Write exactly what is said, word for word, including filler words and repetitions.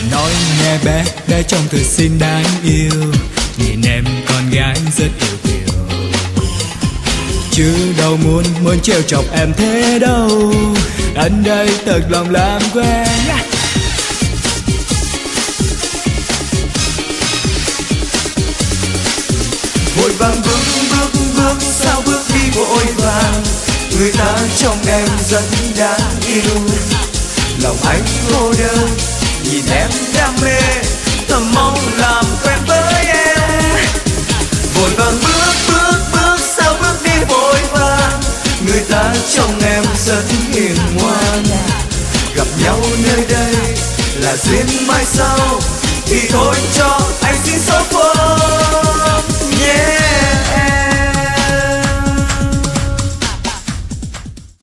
Nói nghe bé, bé trông thật xinh đáng yêu, nhìn em con gái rất yêu kiều, chứ đâu muốn muốn trêu chọc em thế đâu. Anh đây thật lòng làm quen. Vội vàng bước bước bước sao bước đi vội vàng, người ta trong em rất đáng yêu. Lòng anh cô đơn nhìn em đam mê, thầm mong làm quen với em. Vội vàng bước bước bước sao bước đi vội vàng, người ta trong em rất hiền ngoan. Gặp nhau nơi đây là duyên mai sau, thì thôi cho anh xin số phận.